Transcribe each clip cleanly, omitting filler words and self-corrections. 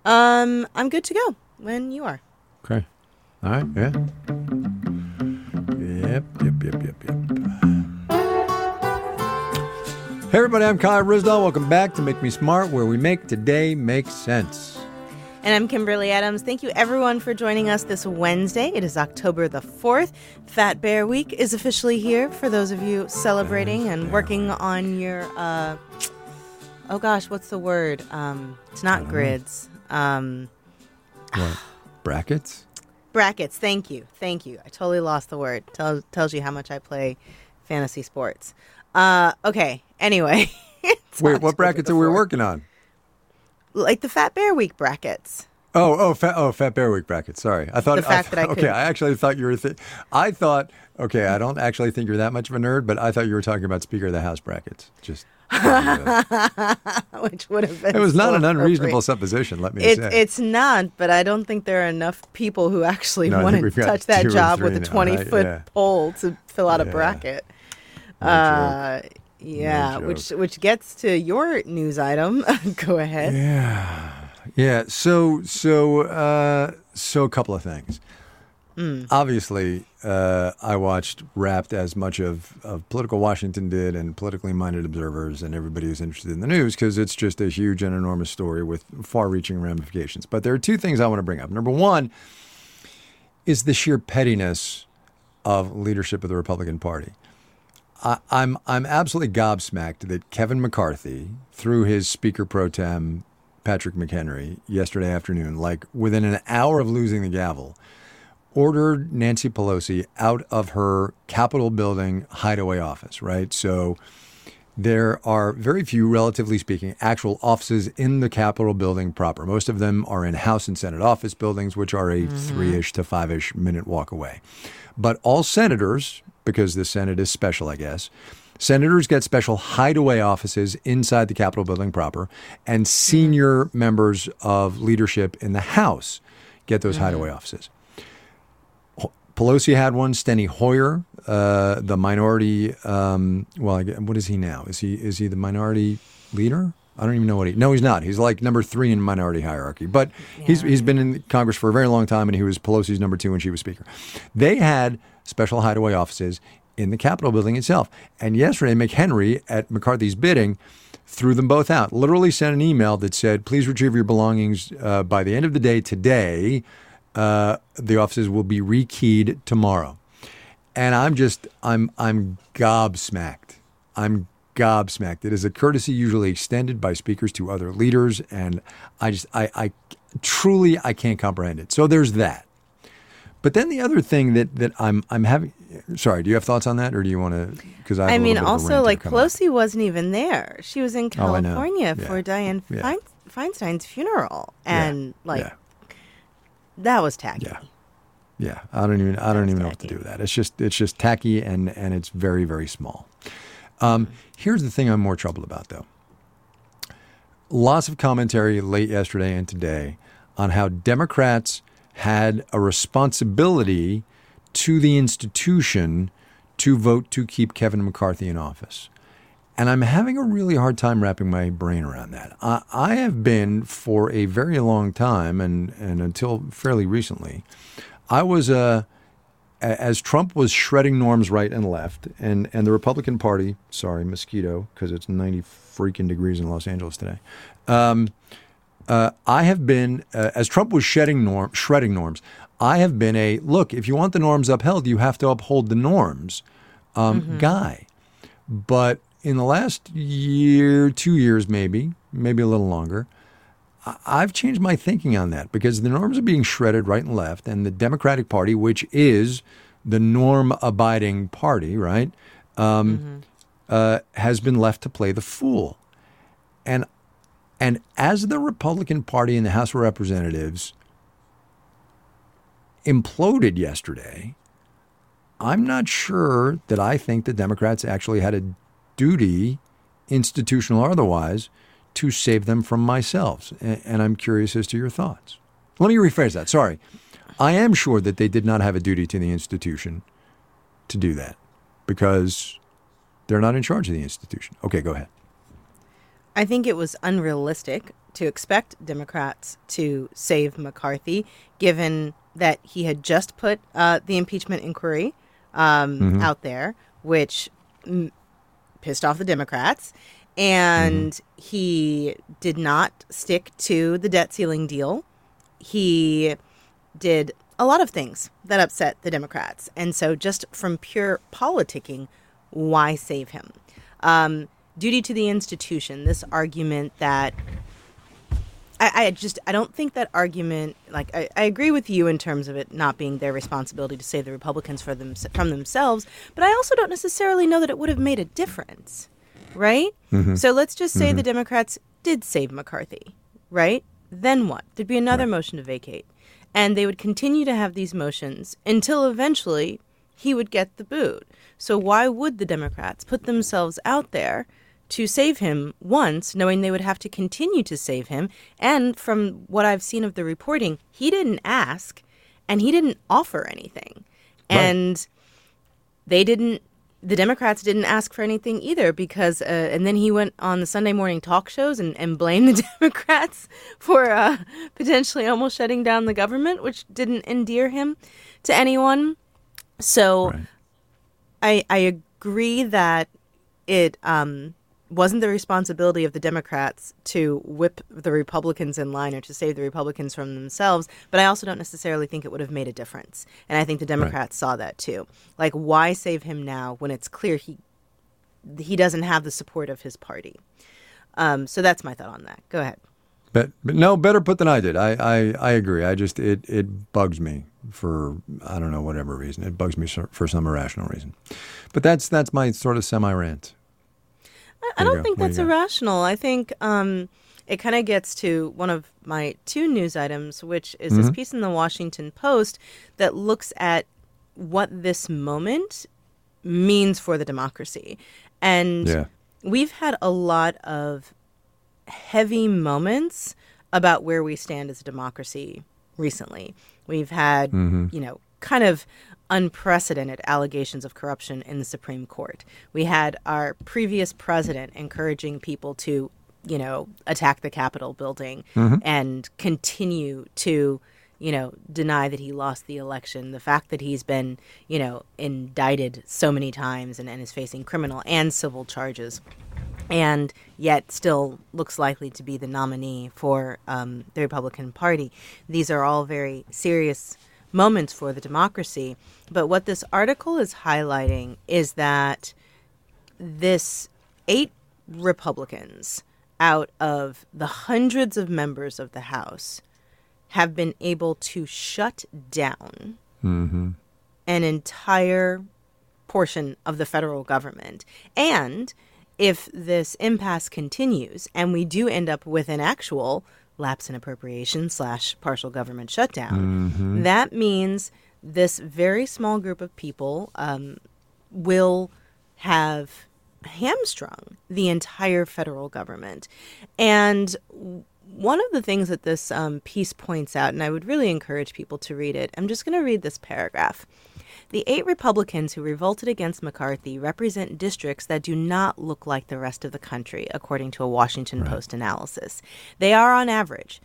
I'm good to go when you are. Okay. All right. Yeah. Yep. Hey, everybody. I'm Kyle Risdall. Welcome back to Make Me Smart, where we make today make sense. And I'm Kimberly Adams. Thank you, everyone, for joining us this Wednesday. It is October the 4th. Fat Bear Week is officially here for those of you celebrating and working on your, oh gosh, what's the word? It's not grids. What? Brackets? Brackets. Thank you. I totally lost the word. Tells you how much I play fantasy sports. Okay. Anyway. Wait, what brackets are we working on? Like the Fat Bear Week brackets. Fat Bear Week brackets. Sorry. I thought I actually thought you were I don't actually think you're that much of a nerd, but I thought you were talking about Speaker of the House brackets. Just which would have been it was not an unreasonable appropriate. Supposition, let me say. It's not, but I don't think there are enough people who actually want to touch that job with a 20-foot pole to fill out a bracket. Which gets to your news item. Go ahead. Yeah. So a couple of things. Obviously, I watched Wrapped as much of Political Washington did, and politically minded observers and everybody who's interested in the news, because it's just a huge and enormous story with far-reaching ramifications. But there are two things I want to bring up. Number one is the sheer pettiness of leadership of the Republican Party. I'm absolutely gobsmacked that Kevin McCarthy, through his Speaker Pro Tem, Patrick McHenry, yesterday afternoon, like within an hour of losing the gavel, ordered Nancy Pelosi out of her Capitol building hideaway office, right? So there are very few, relatively speaking, actual offices in the Capitol building proper. Most of them are in House and Senate office buildings, which are a 3-ish to 5-ish minute walk away. But all senators, because the Senate is special, I guess, senators get special hideaway offices inside the Capitol building proper, and senior members of leadership in the House get those hideaway offices. Pelosi had one. Steny Hoyer, the minority, what is he now? Is he the minority leader? I don't even know No, he's not. He's like number 3 in minority hierarchy. But he's been in Congress for a very long time, and he was Pelosi's number 2 when she was Speaker. They had special hideaway offices in the Capitol building itself. And yesterday, McHenry, at McCarthy's bidding, threw them both out. Literally sent an email that said, please retrieve your belongings by the end of the day today. The offices will be rekeyed tomorrow. And I'm gobsmacked. I'm gobsmacked. It is a courtesy usually extended by speakers to other leaders, and I truly can't comprehend it. So there's that. But then the other thing that I'm having, sorry, do you have thoughts on that, or do you want to? Because I mean, also like Pelosi wasn't even there. She was in California for Dianne Feinstein's funeral, and that was tacky. Yeah. I don't even know what to do with that. It's just tacky, and it's very, very small. Here's the thing I'm more troubled about, though. Lots of commentary late yesterday and today on how Democrats had a responsibility to the institution to vote to keep Kevin McCarthy in office. And I'm having a really hard time wrapping my brain around that. I have been for a very long time, and until fairly recently, I was as Trump was shredding norms right and left, and the Republican Party, sorry, mosquito, because it's 90 freaking degrees in Los Angeles today. I have been, as Trump was shredding norms, I have been look, if you want the norms upheld, you have to uphold the norms guy. But in the last year, 2 years, maybe a little longer, I've changed my thinking on that, because the norms are being shredded right and left, and the Democratic Party, which is the norm-abiding party, right, has been left to play the fool. And as the Republican Party in the House of Representatives imploded yesterday, I'm not sure that I think the Democrats actually had a duty, institutional or otherwise, to save them from myself. And I'm curious as to your thoughts. Let me rephrase that. Sorry. I am sure that they did not have a duty to the institution to do that, because they're not in charge of the institution. Okay, go ahead. I think it was unrealistic to expect Democrats to save McCarthy, given that he had just put the impeachment inquiry out there, which pissed off the Democrats. And he did not stick to the debt ceiling deal. He did a lot of things that upset the Democrats. And so just from pure politicking, why save him? Duty to the institution, this argument that I don't think that argument, like, I agree with you in terms of it not being their responsibility to save the Republicans from themselves, but I also don't necessarily know that it would have made a difference, right? So let's just say the Democrats did save McCarthy, right? Then what? There'd be another motion to vacate. And they would continue to have these motions until eventually he would get the boot. So why would the Democrats put themselves out there to save him once, knowing they would have to continue to save him? And from what I've seen of the reporting, he didn't ask and he didn't offer anything. Right. And the Democrats didn't ask for anything either, because, and then he went on the Sunday morning talk shows and blamed the Democrats for potentially almost shutting down the government, which didn't endear him to anyone. So I agree that it wasn't the responsibility of the Democrats to whip the Republicans in line or to save the Republicans from themselves, but I also don't necessarily think it would have made a difference. And I think the Democrats saw that too. Like, why save him now when it's clear he doesn't have the support of his party? So that's my thought on that. Go ahead. But no, better put than I did. I agree. It bugs me for, I don't know, whatever reason. It bugs me for some irrational reason. But that's my sort of semi-rant. I don't think that's irrational. I think it kind of gets to one of my two news items, which is this piece in the Washington Post that looks at what this moment means for the democracy. And we've had a lot of heavy moments about where we stand as a democracy recently. We've had, kind of unprecedented allegations of corruption in the Supreme Court. We had our previous president encouraging people to, attack the Capitol building and continue to, deny that he lost the election. The fact that he's been, indicted so many times and is facing criminal and civil charges, and yet still looks likely to be the nominee for the Republican Party. These are all very serious moments for the democracy. But what this article is highlighting is that this 8 Republicans out of the hundreds of members of the House have been able to shut down an entire portion of the federal government. And if this impasse continues and we do end up with an actual lapse in appropriation / partial government shutdown, that means this very small group of people will have hamstrung the entire federal government. And one of the things that this piece points out, and I would really encourage people to read it, I'm just going to read this paragraph. The 8 Republicans who revolted against McCarthy represent districts that do not look like the rest of the country, according to a Washington Post analysis. They are, on average,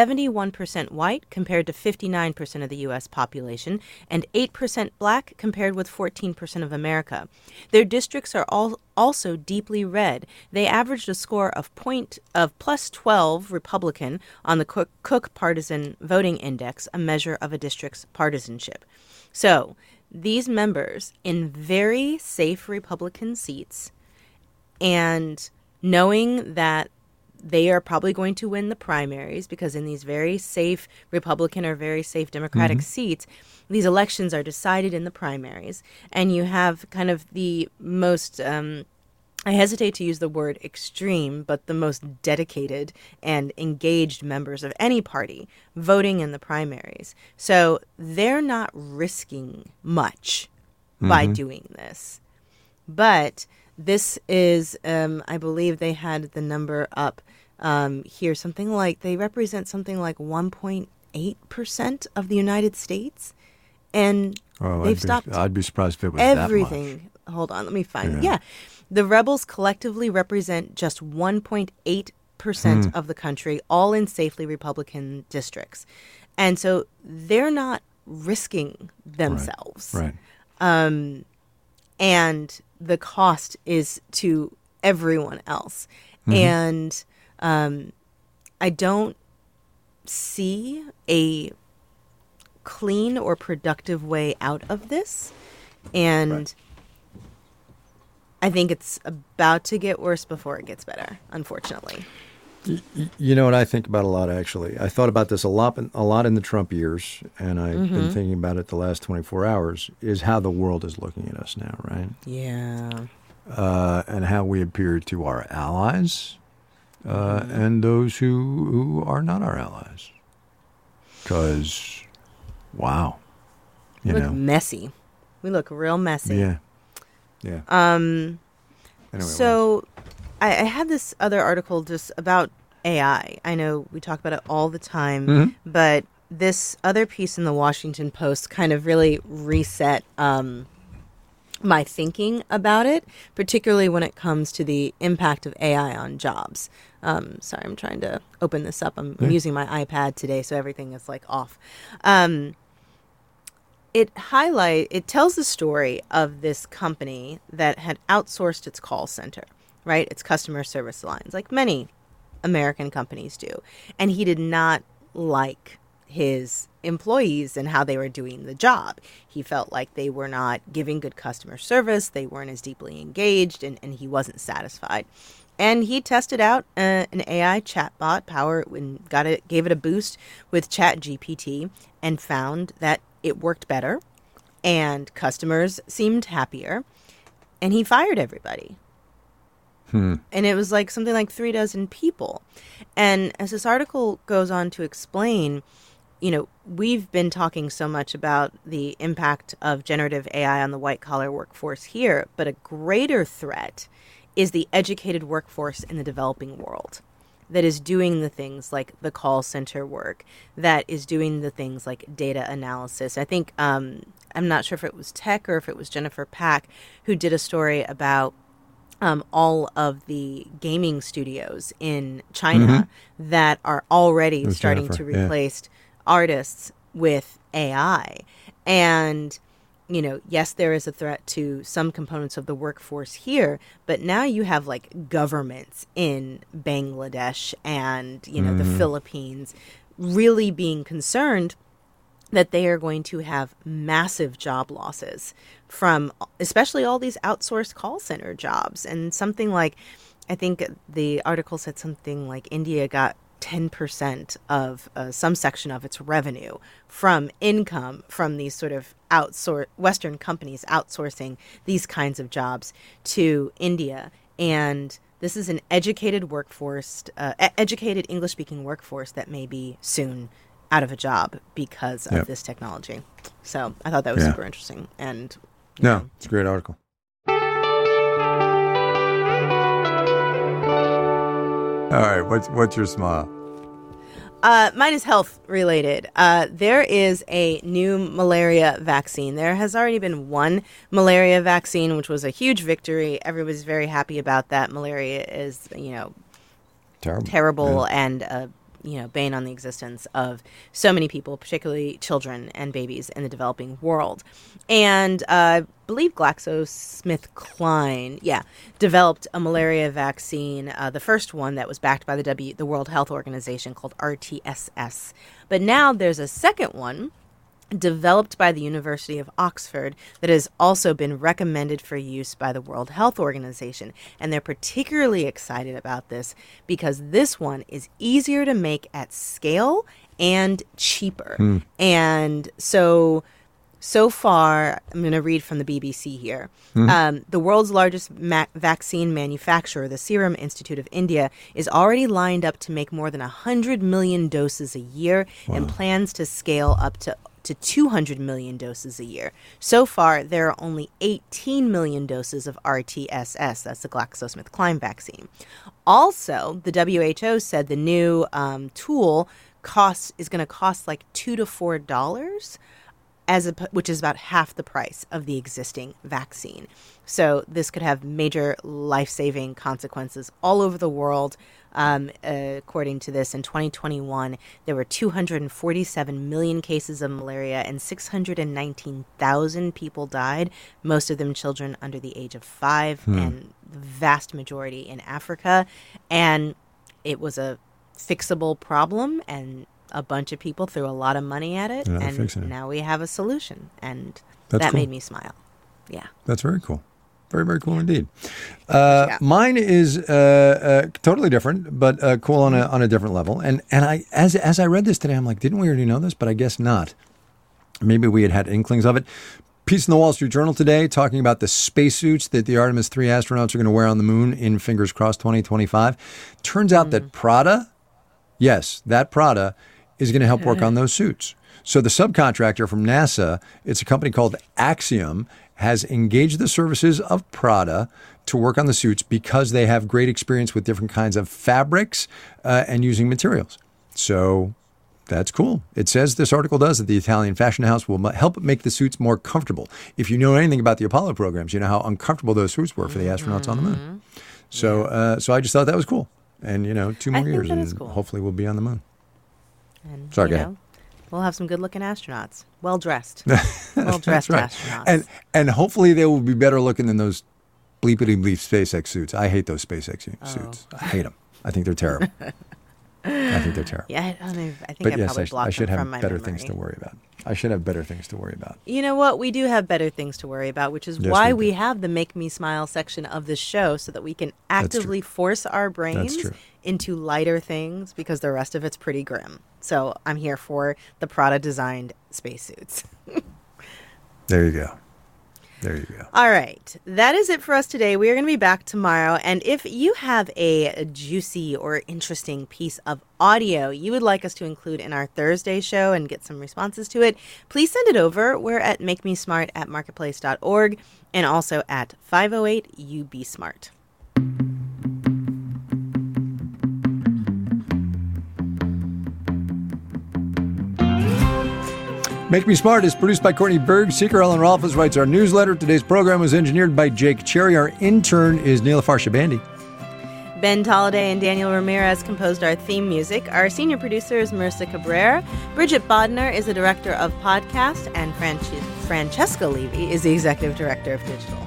71% white compared to 59% of the U.S. population, and 8% black compared with 14% of America. Their districts are also deeply red. They averaged a score of plus 12 Republican on the Cook Partisan Voting Index, a measure of a district's partisanship. So, these members in very safe Republican seats, and knowing that they are probably going to win the primaries, because in these very safe Republican or very safe Democratic seats, these elections are decided in the primaries. And you have kind of the most, I hesitate to use the word extreme, but the most dedicated and engaged members of any party voting in the primaries. So they're not risking much by doing this. But this is, I believe they had the number up here, something like, they represent something like 1.8% of the United States. And they've stopped I'd be surprised if it was everything. that much. Hold on, let me find it. Yeah. The rebels collectively represent just 1.8 of the country, all in safely Republican districts. And so they're not risking themselves. Right. And the cost is to everyone else. And I don't see a clean or productive way out of this. And I think it's about to get worse before it gets better, unfortunately. You know what I think about a lot, actually? I thought about this a lot in the Trump years, and I've been thinking about it the last 24 hours, is how the world is looking at us now, right? Yeah. And how we appear to our allies and those who are not our allies. Because, wow. We look messy. We look real messy. Yeah. Anyway, so I had this other article just about AI. I know we talk about it all the time, but this other piece in the Washington Post kind of really reset my thinking about it, particularly when it comes to the impact of AI on jobs. Sorry, I'm trying to open this up. I'm using my iPad today, so everything is like off. It tells the story of this company that had outsourced its call center, right? Its customer service lines, like many American companies do. And he did not like his employees and how they were doing the job. He felt like they were not giving good customer service. They weren't as deeply engaged, and he wasn't satisfied. And he tested out an AI chatbot gave it a boost with ChatGPT, and found that it worked better and customers seemed happier, and he fired everybody. And it was like something like 36 people. And as this article goes on to explain, we've been talking so much about the impact of generative AI on the white-collar workforce here, but a greater threat is the educated workforce in the developing world that is doing the things like the call center work, that is doing the things like data analysis. I think, I'm not sure if it was Tech or if it was Jennifer Pack who did a story about all of the gaming studios in China that are already starting to replace artists with AI. And, yes, there is a threat to some components of the workforce here, but now you have like governments in Bangladesh and, the Philippines really being concerned that they are going to have massive job losses from especially all these outsourced call center jobs. And something like, I think the article said something like India got 10% of some section of its revenue from income from these sort of Western companies outsourcing these kinds of jobs to India. And this is an educated workforce, educated English-speaking workforce that may be soon out of a job because of this technology. So I thought that was super interesting. And it's a great article. All right, what's your smile? Mine is health related. There is a new malaria vaccine. There has already been one malaria vaccine, which was a huge victory. Everybody's very happy about that. Malaria is, terrible and bane on the existence of so many people, particularly children and babies in the developing world. And I believe GlaxoSmithKline, developed a malaria vaccine, the first one that was backed by the World Health Organization, called RTSS. But now there's a second one developed by the University of Oxford that has also been recommended for use by the World Health Organization. And they're particularly excited about this because this one is easier to make at scale and cheaper. And so far, I'm going to read from the BBC here. The world's largest vaccine manufacturer, the Serum Institute of India, is already lined up to make more than 100 million doses a year and plans to scale up to 200 million doses a year. So far, there are only 18 million doses of RTSS, that's the GlaxoSmithKline vaccine. Also, the WHO said the new tool is going to cost like $2 to $4, which is about half the price of the existing vaccine. So this could have major life-saving consequences all over the world. According to this, in 2021, there were 247 million cases of malaria and 619,000 people died, most of them children under the age of 5, and the vast majority in Africa. And it was a fixable problem, and a bunch of people threw a lot of money at it, and now we have a solution, and that made me smile. Yeah. That's very cool. Very, very cool indeed. Mine is totally different, but cool on a different level. And I, as I read this today, I'm like, didn't we already know this? But I guess not. Maybe we had inklings of it. Piece in the Wall Street Journal today talking about the spacesuits that the Artemis 3 astronauts are going to wear on the moon in, fingers crossed, 2025. Turns out that Prada, yes, that Prada is going to help work on those suits. So the subcontractor from NASA, it's a company called Axiom, has engaged the services of Prada to work on the suits because they have great experience with different kinds of fabrics and using materials. So that's cool. It says, this article does, that the Italian fashion house will help make the suits more comfortable. If you know anything about the Apollo programs, you know how uncomfortable those suits were for the astronauts on the moon. So so I just thought that was cool. And, 2 more years and hopefully we'll be on the moon. And, sorry, go ahead. We'll have some good-looking astronauts. Well-dressed. Well-dressed right. astronauts. And hopefully they will be better looking than those bleepity-bleep SpaceX suits. I hate those SpaceX suits. I hate them. I think they're terrible. I think they're terrible. Yeah, I probably blocked them from my better memory. Things to worry about. I should have better things to worry about. You know what? We do have better things to worry about, which is why we have the Make Me Smile section of this show, so that we can actively force our brains into lighter things, because the rest of it's pretty grim. So I'm here for the Prada-designed spacesuits. There you go. There you go. All right. That is it for us today. We are going to be back tomorrow. And if you have a juicy or interesting piece of audio you would like us to include in our Thursday show and get some responses to it, please send it over. We're at makemesmart@marketplace.org and also at 508-UB-SMART. Make Me Smart is produced by Courtney Berg. Seeker Ellen Rolfes writes our newsletter. Today's program was engineered by Jake Cherry. Our intern is Neelafar Shabandi. Ben Tolliday and Daniel Ramirez composed our theme music. Our senior producer is Marissa Cabrera. Bridget Bodner is the director of podcast, and Francesca Levy is the executive director of digital.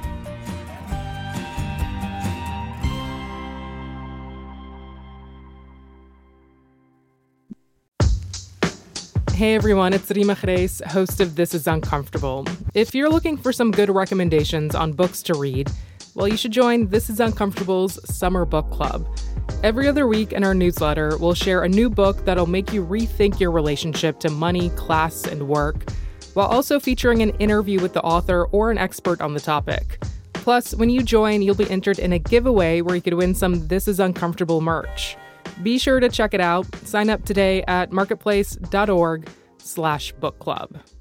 Hey everyone, it's Rima Reis, host of This Is Uncomfortable. If you're looking for some good recommendations on books to read, well, you should join This Is Uncomfortable's Summer Book Club. Every other week in our newsletter, we'll share a new book that'll make you rethink your relationship to money, class, and work, while also featuring an interview with the author or an expert on the topic. Plus, when you join, you'll be entered in a giveaway where you could win some This Is Uncomfortable merch. Be sure to check it out. Sign up today at marketplace.org/book club.